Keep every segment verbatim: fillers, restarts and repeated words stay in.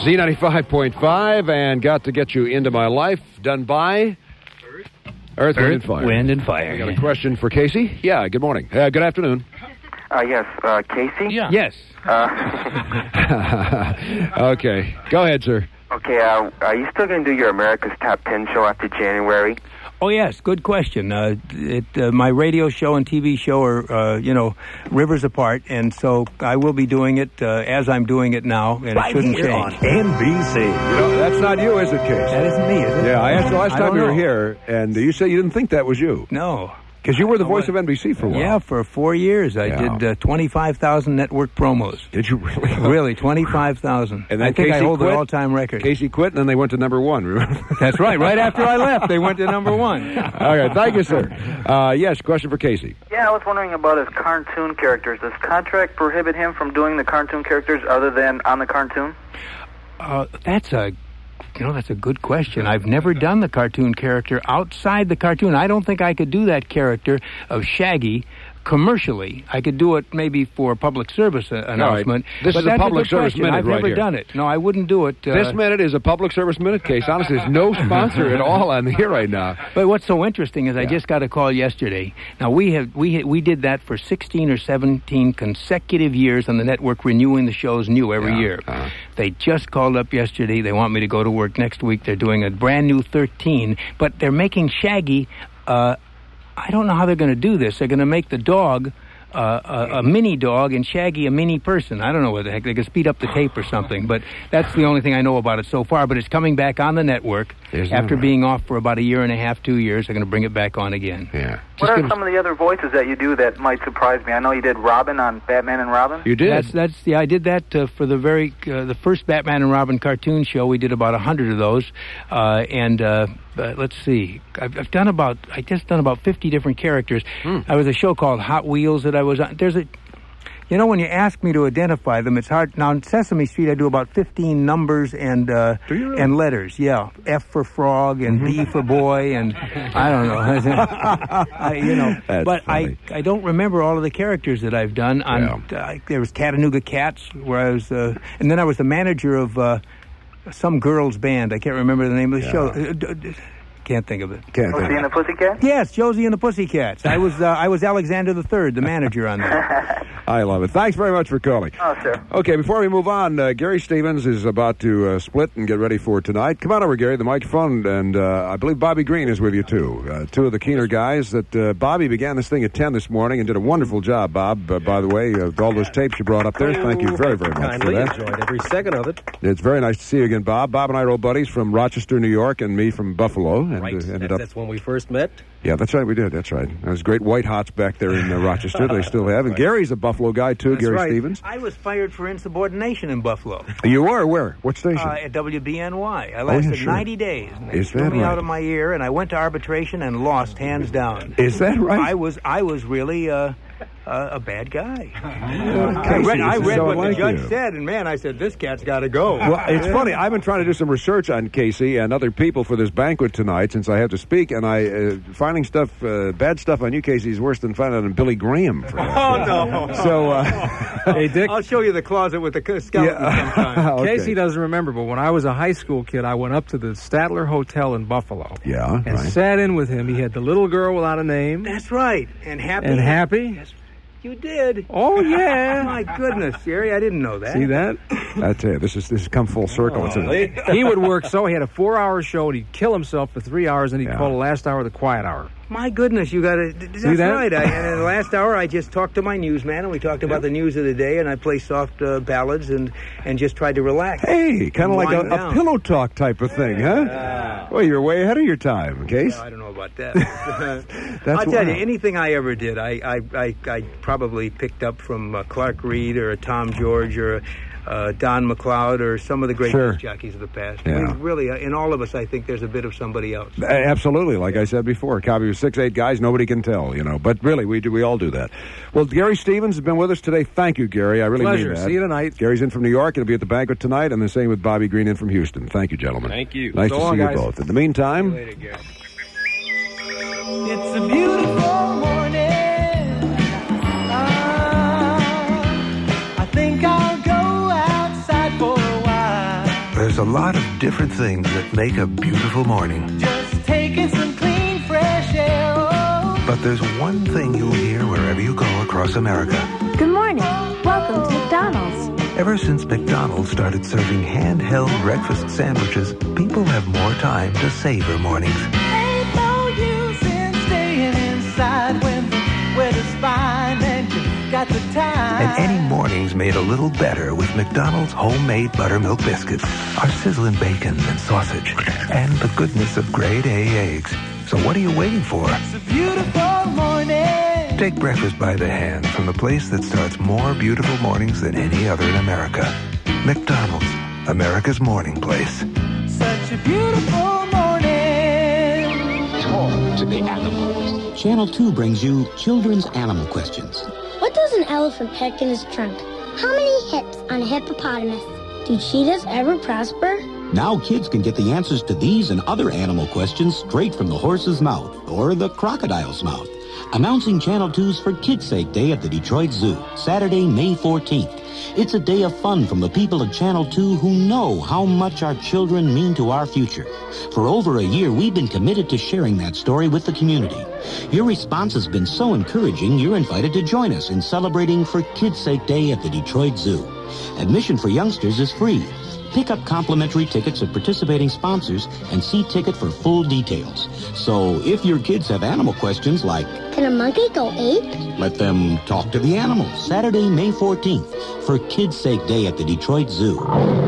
Z ninety-five point five, and got to get you into my life. Done by Earth, Earth, Wind, and Fire. Wind and Fire. I got a question for Casey. Yeah, good morning. Uh, good afternoon. Uh, yes, uh, Casey? Yeah. Yes. Uh, okay. Go ahead, sir. okay, uh, are you still going to do your America's Top ten show after January? Oh, yes, good question. Uh, it, uh, my radio show and T V show are, uh, you know, rivers apart, and so I will be doing it uh, as I'm doing it now, and right it shouldn't here change. on N B C. You know, that's not you, is it, Casey? That isn't me, is it? Yeah, I asked the last I time don't you were know. here, and you said you didn't think that was you. No. Because you were the Oh, voice what? of N B C for a while. Yeah, for four years. I Yeah. did uh, twenty-five thousand network promos. Did you really? Really, twenty-five thousand. And then I think Casey I hold quit? the all-time record. Casey quit, and then they went to number one. Remember? That's right. Right after I left, they went to number one. All right, thank you, sir. Uh, yes, question for Casey. Yeah, I was wondering about his cartoon characters. Does contract prohibit him from doing the cartoon characters other than on the cartoon? Uh, that's a, you know, that's a good question. I've never done the cartoon character outside the cartoon. I don't think I could do that character of Shaggy commercially. I could do it maybe for a public service uh, announcement. This but is a that's public good service question. minute I've right never here. done it. No, I wouldn't do it. Uh, This minute is a public service minute, Case. Honestly, there's no sponsor at all on here right now. But what's so interesting is I Yeah. just got a call yesterday. Now we have we we did that for sixteen or seventeen consecutive years on the network, renewing the shows new every Yeah. year. Uh-huh. They just called up yesterday. They want me to go to work next week. They're doing a brand new thirteen, but they're making Shaggy. Uh, I don't know how they're going to do this. They're going to make the dog. Uh, a, a mini dog and Shaggy a mini person. I don't know what the heck. They could speed up the tape or something, but that's the only thing I know about it so far. But it's coming back on the network Isn't that after right? being off for about a year and a half, two years. They're going to bring it back on again. Yeah. What are some of the other voices that you do that might surprise me? I know you did Robin on Batman and Robin. You did? That's that's yeah. I did that uh, for the very uh, the first Batman and Robin cartoon show. We did about a hundred of those, uh, and uh, uh, let's see, I've, I've done about I just done about fifty different characters. Hmm. I was a show called Hot Wheels that I was on. There's a You know, when you ask me to identify them, it's hard. Now, on Sesame Street, I do about fifteen numbers and uh, Do you really? and letters. Yeah, F for frog and B for boy, and I don't know. I, you know, That's but funny. I I don't remember all of the characters that I've done. On uh, there was Chattanooga Cats, where I was, uh, and then I was the manager of uh, some girls' band. I can't remember the name of the Yeah. show. Uh, d- d- Can't think of it. Can't Was think. he in the Pussycat? Yes, Josie and the Pussycats. I was uh, I was Alexander the Third, the manager on that. I love it. Thanks very much for calling. Oh, sure. Okay, before we move on, uh, Gary Stevens is about to uh, split and get ready for tonight. Come on over, Gary, the microphone, and uh, I believe Bobby Green is with you, too. Uh, two of the Keener guys. That uh, Bobby began this thing at ten this morning and did a wonderful job, Bob, uh, by the way, uh, all those tapes you brought up there. Thank you very, very much Kindly for that. enjoyed every second of it. It's very nice to see you again, Bob. Bob and I are old buddies from Rochester, New York, and me from Buffalo. And, Right. uh, That, ended up that's when we first met. Yeah, that's right, we did. That's right. There's great white hots back there in uh, Rochester. They still have. And Gary's a Buffalo guy, too, That's Gary right. Stevens. I was fired for insubordination in Buffalo. You are? Where? What station? Uh, at W B N Y. I yeah, lasted sure. ninety days. And they Is threw that me right? out of my ear, and I went to arbitration and lost hands down. Is that right? I was I was really uh, uh, a bad guy. Yeah, I read, I Casey, this is read so what like the judge you. said, and man, I said, this cat's got to go. Well, it's funny. I've been trying to do some research on Casey and other people for this banquet tonight since I have to speak, and I uh, finding stuff, uh, bad stuff on you, Casey, is worse than finding on Billy Graham. For Oh, no. So, uh, Hey, Dick. I'll show you the closet with the c- skeleton sometime. okay. Casey doesn't remember, but when I was a high school kid, I went up to the Statler Hotel in Buffalo. Yeah, And right. sat in with him. He had the little girl without a name. That's right. And happy. And happy. You did. Oh, yeah. My goodness, Jerry, I didn't know that. See that? That's it. This is this has come full circle. It's a, He would work so he had a four-hour show, and he'd kill himself for three hours, and he'd Yeah. call the last hour the quiet hour. My goodness, you got to. That's that? right. I, and in the last hour, I just talked to my newsman, and we talked about the news of the day, and I played soft uh, ballads and and just tried to relax. hey, kind of like a, Wind a down. pillow talk type of thing, huh? Well, you're way ahead of your time, Case. I don't know about that. That's I'll tell you, wild. anything I ever did, I I, I, I probably picked up from uh, Clark Reed or a Tom George or a, uh, Don McLeod or some of the great Sure. disc jockeys of the past. Yeah. We really, uh, in all of us, I think there's a bit of somebody else. Uh, Absolutely, like I said before, copy of six, eight guys, nobody can tell, you know. But really, we do, we all do that. Well, Gary Stevens has been with us today. Thank you, Gary. I really Pleasure. mean that. See you tonight. Gary's in from New York. He'll be at the banquet tonight, and the same with Bobby Green in from Houston. Thank you, gentlemen. Thank you. Nice So to long, see you guys. both. In the meantime, Later, Gary. It's a beautiful morning. Ah, I think I'll go outside for a while. a lot of different things that make a beautiful morning. Just taking some clean, fresh air. Oh. But there's one thing you'll hear wherever you go across America. Good morning. Welcome to McDonald's. Ever since McDonald's started serving handheld breakfast sandwiches, people have more time to savor mornings. Ain't no use in staying inside when the weather's fine and you got the time. And any morning's made a little better with McDonald's homemade buttermilk biscuits, our sizzling bacon and sausage, and the goodness of grade A eggs. So what are you waiting for? It's a beautiful morning. Take breakfast by the hand from the place that starts more beautiful mornings than any other in America. McDonald's, America's morning place. Such a beautiful morning. Talk to the animals. Channel two brings you Children's Animal Questions. What does an elephant pack in his trunk? How many hips on a hippopotamus? Do cheetahs ever prosper? Now kids can get the answers to these and other animal questions straight from the horse's mouth or the crocodile's mouth. Announcing Channel two's For Kids' Sake Day at the Detroit Zoo, Saturday, May fourteenth. It's a day of fun from the people of Channel two who know how much our children mean to our future. For over a year, we've been committed to sharing that story with the community. Your response has been so encouraging, you're invited to join us in celebrating For Kids' Sake Day at the Detroit Zoo. Admission for youngsters is free. Pick up complimentary tickets at participating sponsors and see ticket for full details. So if your kids have animal questions like, can a monkey go ape? Let them talk to the animals. Saturday, May fourteenth, For Kids' Sake Day at the Detroit Zoo.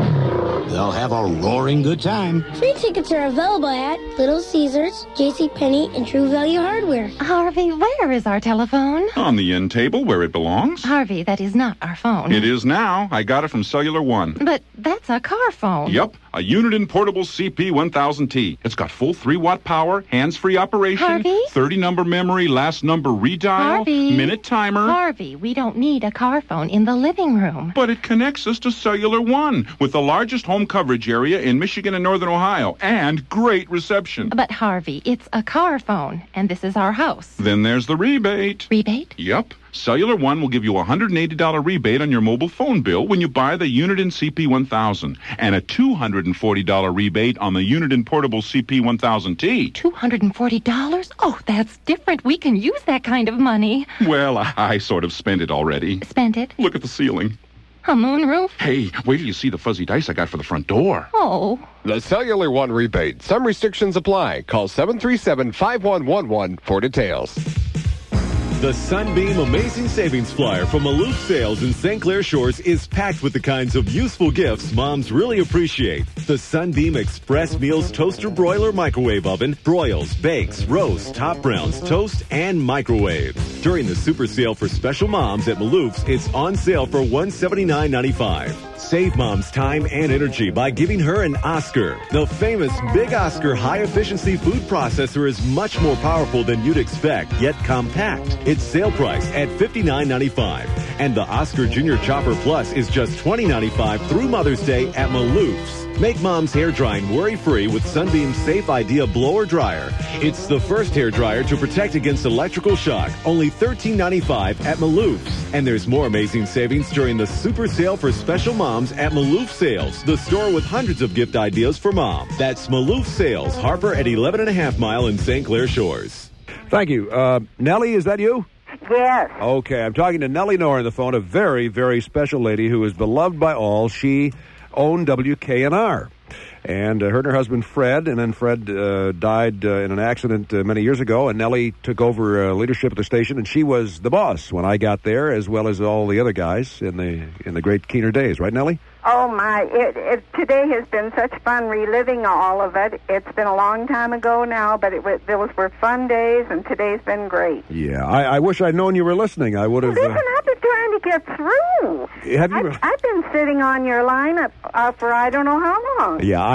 They'll have a roaring good time. Free tickets are available at Little Caesars, JCPenney, and True Value Hardware. Harvey, where is our telephone? On the end table where it belongs. Harvey, that is not our phone. It is now. I got it from Cellular One. But that's a car phone. Yep, a Uniden portable C P one thousand T. It's got full three watt power, hands-free operation, Harvey? thirty number memory, last number redial, Harvey? minute timer. Harvey, we don't need a car phone in the living room. But it connects us to Cellular One with the largest home coverage area in Michigan and Northern Ohio, and great reception. But Harvey, it's a car phone, and this is our house. Then there's the rebate. Rebate? Yep. Cellular One will give you a one hundred eighty dollars rebate on your mobile phone bill when you buy the Uniden C P one thousand, and a two hundred forty dollars rebate on the Uniden portable C P one thousand T. two hundred forty dollars? Oh, that's different. We can use that kind of money. Well, I, I sort of spent it already. Spent it? Look at the ceiling. A moonroof? Hey, wait till you see the fuzzy dice I got for the front door. Oh. The Cellular One rebate. Some restrictions apply. Call seven three seven, five one one one for details. The Sunbeam Amazing Savings Flyer from Maloof Sales in Saint Clair Shores is packed with the kinds of useful gifts moms really appreciate. The Sunbeam Express Meals Toaster Broiler Microwave Oven broils, bakes, roasts, top browns, toast, and microwaves. During the super sale for special moms at Maloof's, it's on sale for one hundred seventy-nine ninety-five. Save mom's time and energy by giving her an Oscar. The famous Big Oscar high-efficiency food processor is much more powerful than you'd expect, yet compact. It's sale price at fifty-nine ninety-five. And the Oscar Junior Chopper Plus is just twenty ninety-five through Mother's Day at Maloof's. Make mom's hair drying worry-free with Sunbeam's Safe Idea Blower Dryer. It's the first hair dryer to protect against electrical shock. Only thirteen ninety-five at Maloof's. And there's more amazing savings during the super sale for special moms at Maloof Sales, the store with hundreds of gift ideas for mom. That's Maloof Sales, Harper at eleven and a half mile in Saint Clair Shores. Thank you. Uh, Nellie, is that you? Yes. Okay, I'm talking to Nellie Knorr on the phone, a very, very special lady who is beloved by all. She owned W K N R. And uh, her and her husband, Fred, and then Fred uh, died uh, in an accident uh, many years ago, and Nellie took over uh, leadership at the station, and she was the boss when I got there, as well as all the other guys in the in the great Keener days. Right, Nellie? Oh, my. It, it, today has been such fun reliving all of it. It's been a long time ago now, but it was, those were fun days, and today's been great. Yeah, I, I wish I'd known you were listening. I would have... Listen, uh, I've been trying to get through. Have you... I've, I've been sitting on your line uh, for I don't know how long. Yeah, I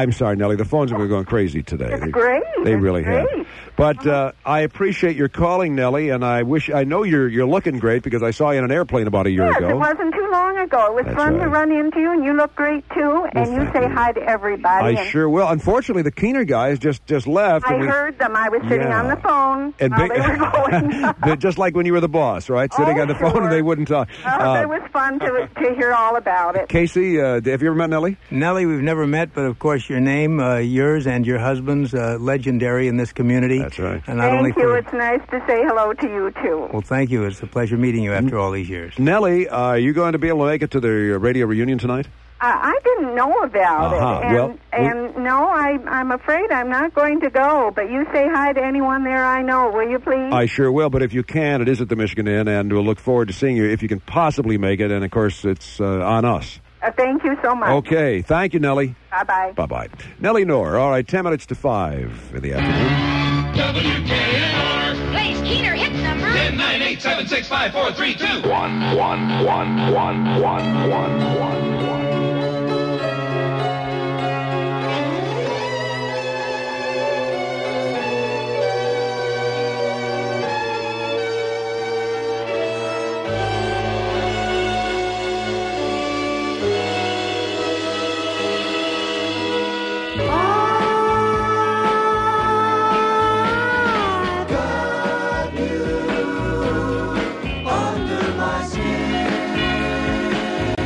I'm sorry, Nellie. The phones have been going crazy today. It's they, great. They it's really great. have. But uh, I appreciate your calling, Nellie, and I wish I know you're you're looking great because I saw you in an airplane about a year yes, ago. It wasn't too long ago. It was That's fun right. to run into you, and you look great too. And Well, you thank say you. hi to everybody. I and sure will. Unfortunately, the Keener guys just just left. I and we, heard them. I was sitting Yeah. on the phone And while big- they were going. But just like when you were the boss, right? Sitting Oh, on the phone sure. and they wouldn't talk. Oh, Uh, it was fun to to hear all about it. Casey, uh, have you ever met Nellie? Nellie, we've never met, but of course your name, uh, yours and your husband's, uh, legendary in this community. That's right. And not only Thank you. for, It's nice to say hello to you too. well, thank you. It's a pleasure meeting you after all these years. Nellie, uh, are you going to be able to make it to the uh, radio reunion tonight? Uh, I didn't know about Uh-huh. it, and Well, and no, I I'm afraid I'm not going to go. But you say hi to anyone there I know, will you please? I sure will, but if you can, it is at the Michigan Inn, and we'll look forward to seeing you if you can possibly make it, and of course, it's uh, on us. Uh, thank you so much. Okay, thank you, Nellie. Bye-bye. Bye-bye. Nellie Knorr, all right, ten minutes to five in the afternoon. W K N R. Plays Keener hit number. ten nine eight seven six five four three two. One, one, one, one, one, one, one.